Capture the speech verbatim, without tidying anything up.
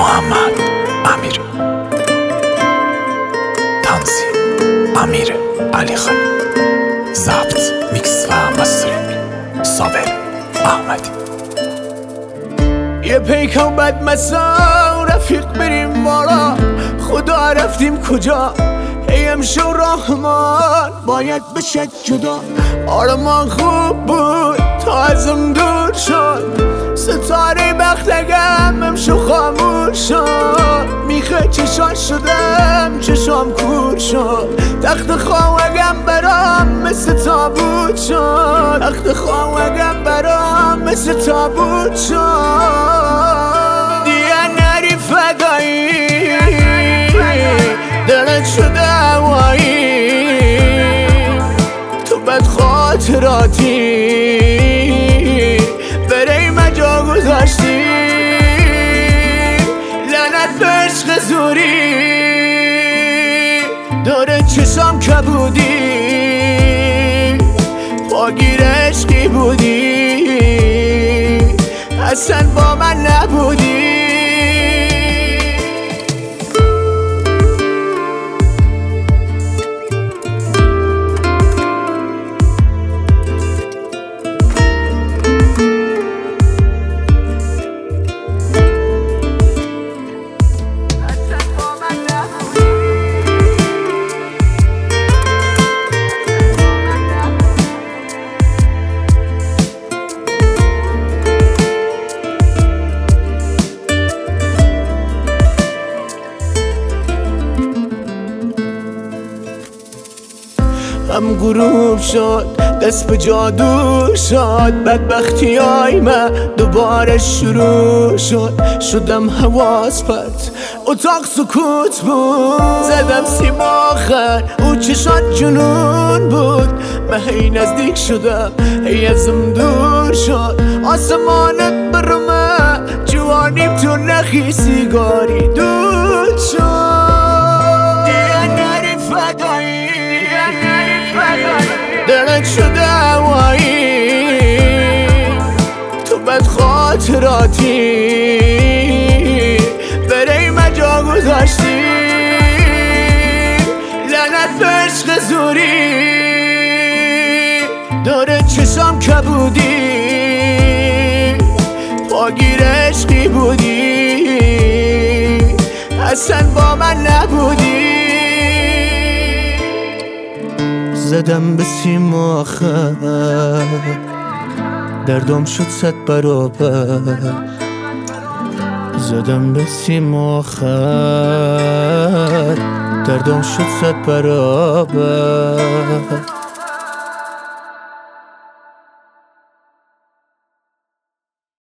محمد امیر، تنظیم امیر علی خانی، ضبط میکس و مسترینگ صابر احمدی. یه پیکان بد مسا رفیق بریم بالا، خدا رفتیم کجا؟ ای امشو رحمان باید بشه جدا. آرمان خوب بود تا ازم دور شد، ستاره بختگم امشو خاموش شد. میخه چشان شدم چشام کور شد، تخت خواهگم برام مثل تابوت شد. تخت خواهگم برام مثل تابوت شد. دیگه نری فدایی دلت شده هوایی، تو بد خاطراتی برای مجا گذاشتی. لعنت به عشق زوری داره چشام کبودی، پاگیر عشقی بودی اصلا با من نبودی. هم غروب شد دست به جادو شد، بدبختی های من دوباره شروع شد. شدم حواس پرت اتاق سکوت بود، زدم سیم آخر او چشات جنون بود. من هی نزدیک شدم هی ازم دور شد، آسمانت برو من جوانیم تو نخی سیگاری دود شد. دیگه نری فدایی دلت شده هوایی، تو بد خاطراتی برای مجا گذاشتی. لعنت به عشق زوری داره چشام کبودی، پاگیر عشقی بودی اصلا با من نبودی. زدم به سیم آخر دردم شد صد برابر، زدم به سیم آخر دردم شد صد برابر.